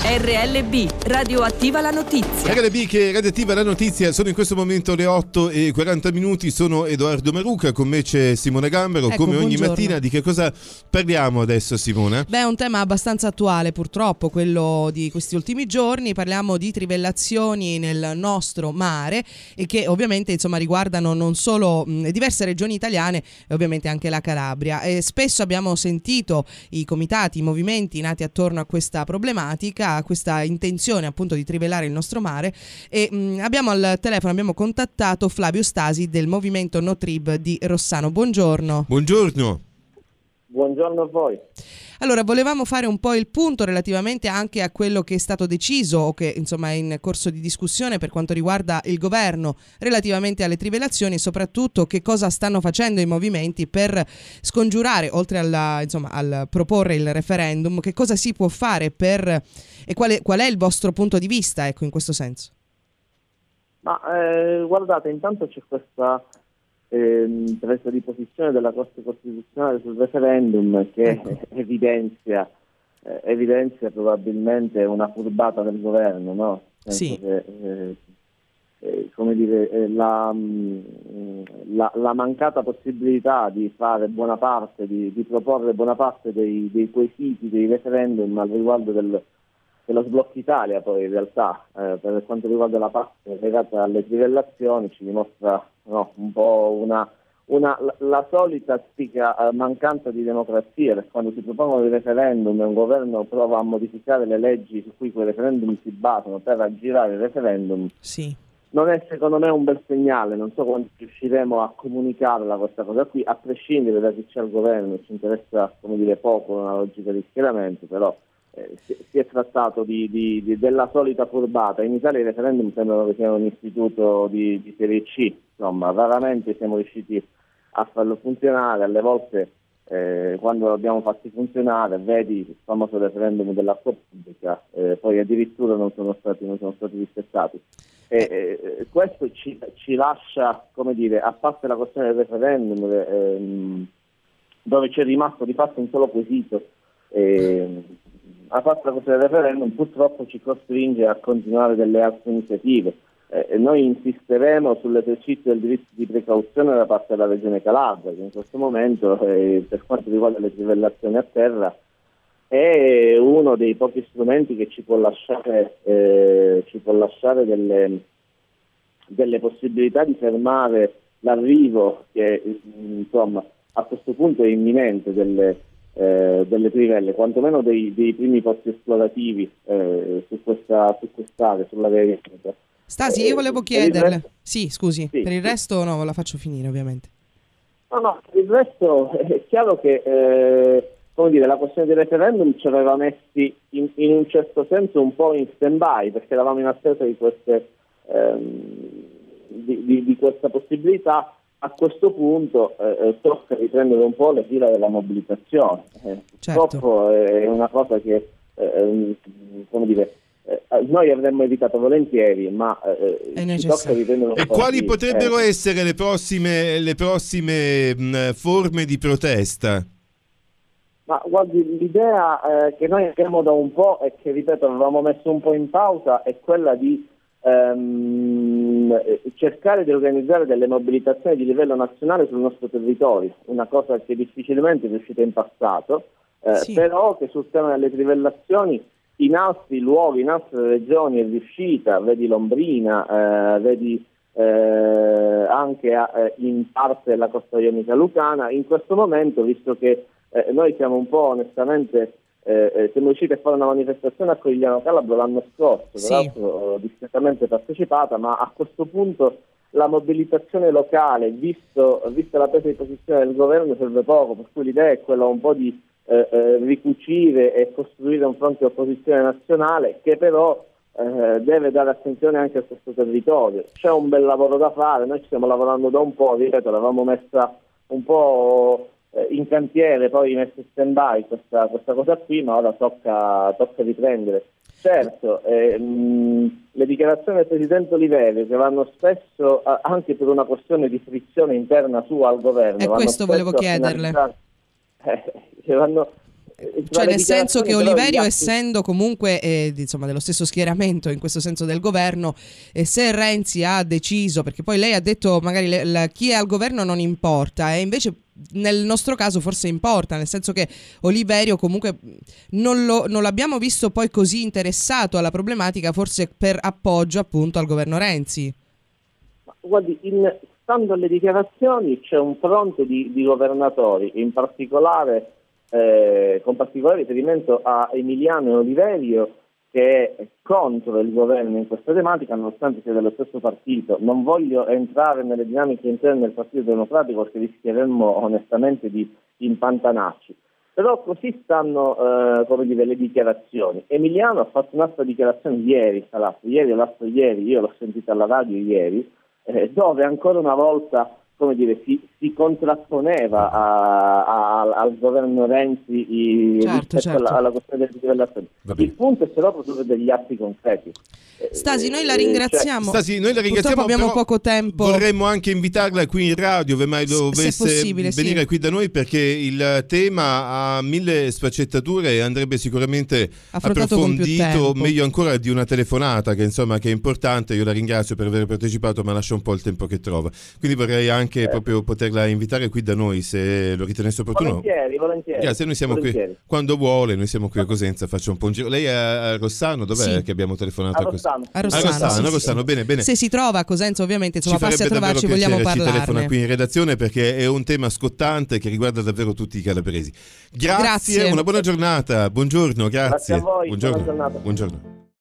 RLB, radioattiva la notizia. RLB che radioattiva la notizia, sono in questo momento le 8:40, sono Edoardo Maruca, con me c'è Simona Gambero, ecco, come ogni buongiorno. mattina. Di che cosa parliamo adesso, Simona? Beh, è un tema abbastanza attuale purtroppo, quello di questi ultimi giorni. Parliamo di trivellazioni nel nostro mare e che ovviamente riguardano non solo diverse regioni italiane e ovviamente anche la Calabria. E spesso abbiamo sentito i comitati, i movimenti nati attorno a questa problematica, a questa intenzione appunto di trivellare il nostro mare, e abbiamo al telefono, abbiamo contattato Flavio Stasi del movimento No Trib di Rossano. Buongiorno. Buongiorno. Buongiorno a voi. Allora, volevamo fare un po' il punto relativamente anche a quello che è stato deciso o che è in corso di discussione per quanto riguarda il governo relativamente alle trivellazioni, e soprattutto che cosa stanno facendo i movimenti per scongiurare, oltre al proporre il referendum, che cosa si può fare e qual è il vostro punto di vista, ecco, in questo senso. Ma guardate, intanto c'è questa presa di posizione della Corte Costituzionale sul referendum che evidenzia probabilmente una furbata del governo, no? Sì. La mancata possibilità di fare buona parte, di proporre buona parte dei quesiti dei referendum al riguardo dello sblocco Italia, poi in realtà per quanto riguarda la parte legata alle trivellazioni ci dimostra un po' la solita mancanza di democrazia, perché quando si propongono dei referendum e un governo prova a modificare le leggi su cui quei referendum si basano per aggirare il referendum, sì, non è secondo me un bel segnale. Non so quando riusciremo a comunicarla questa cosa qui, a prescindere da chi c'è al governo. Ci interessa poco una logica di schieramento, però si è trattato della solita furbata. In Italia i referendum sembrano che siano un istituto di serie C, insomma, raramente siamo riusciti a farlo funzionare. Alle volte quando lo abbiamo fatti funzionare, vedi il famoso referendum dell'acqua pubblica, poi addirittura non sono stati rispettati. Questo ci lascia, a parte la questione del referendum, dove c'è rimasto di fatto un solo quesito, a parte la questione del referendum, purtroppo ci costringe a continuare delle altre iniziative. Noi insisteremo sull'esercizio del diritto di precauzione da parte della Regione Calabria, che in questo momento, per quanto riguarda le trivellazioni a terra, è uno dei pochi strumenti che ci può lasciare delle possibilità di fermare l'arrivo, che a questo punto è imminente, delle trivelle, quantomeno dei primi posti esplorativi su quest'area, sull'area ignota. Stasi, io volevo chiederle. Sì, per il resto no, la faccio finire ovviamente. No, per il resto è chiaro che la questione del referendum ci aveva messi in un certo senso un po' in stand-by, perché eravamo in attesa di questa possibilità. A questo punto tocca riprendere un po' le fila della mobilitazione. Purtroppo è una cosa che noi avremmo evitato volentieri, ma ci tocca riprendere un po'. E quali potrebbero essere le prossime forme di protesta? Ma guardi, l'idea che noi abbiamo da un po' e che, ripeto, avevamo messo un po' in pausa è quella di cercare di organizzare delle mobilitazioni di livello nazionale sul nostro territorio, una cosa che difficilmente è riuscita in passato, però che sul tema delle trivellazioni in altri luoghi, in altre regioni è riuscita, vedi Lombrina, vedi anche in parte la costa ionica lucana. In questo momento, visto che noi siamo un po' onestamente siamo riusciti a fare una manifestazione a Cogliano Calabro l'anno scorso, tra l'altro discretamente partecipata, ma a questo punto la mobilitazione locale, vista la presa di posizione del governo, serve poco, per cui l'idea è quella un po' di ricucire e costruire un fronte di opposizione nazionale che però deve dare attenzione anche a questo territorio. C'è un bel lavoro da fare, noi ci stiamo lavorando da un po', ripeto, l'avevamo messa un po' in cantiere, poi messa in stand-by questa cosa qui, ma ora tocca riprendere. Certo, le dichiarazioni del Presidente Oliverio, che vanno spesso, anche per una questione di frizione interna sua al governo, questo volevo chiederle. cioè nel senso che Oliverio, essendo comunque insomma dello stesso schieramento, in questo senso del governo, se Renzi ha deciso, perché poi lei ha detto magari chi è al governo non importa, e invece nel nostro caso forse importa, nel senso che Oliverio comunque non l'abbiamo visto poi così interessato alla problematica, forse per appoggio appunto al governo Renzi. Guardi, stando alle dichiarazioni c'è un fronte di governatori, in particolare con particolare riferimento a Emiliano e Oliverio, che è contro il governo in questa tematica, nonostante sia dello stesso partito. Non voglio entrare nelle dinamiche interne del Partito Democratico perché rischieremmo onestamente di impantanarci. Però così stanno le dichiarazioni. Emiliano ha fatto un'altra dichiarazione ieri, io l'ho sentita alla radio ieri, dove ancora una volta si contrapponeva al governo Renzi rispetto alla questione delle trivellazioni. Il punto è però produrre degli atti concreti. Stasi, noi la ringraziamo. Purtroppo abbiamo poco tempo. Vorremmo anche invitarla qui in radio, ove mai dovesse venire qui da noi, perché il tema ha 1000 sfaccettature e andrebbe sicuramente approfondito, meglio ancora di una telefonata che è importante. Io la ringrazio per aver partecipato, ma lascia un po' il tempo che trova. Quindi vorrei anche proprio poterla invitare qui da noi, se lo ritenesse opportuno. Volentieri. Se noi siamo qui quando vuole, noi siamo qui a Cosenza, faccio un po' un giro. Lei è a Rossano, dov'è che abbiamo telefonato? A Rossano. Bene. Se si trova a Cosenza, ovviamente, passi a trovarci, vogliamo parlarne. Ci telefona qui in redazione, perché è un tema scottante che riguarda davvero tutti i calabresi. Grazie. Una buona giornata. Buongiorno, grazie. Grazie a voi. Buongiorno. Buona giornata. Buongiorno.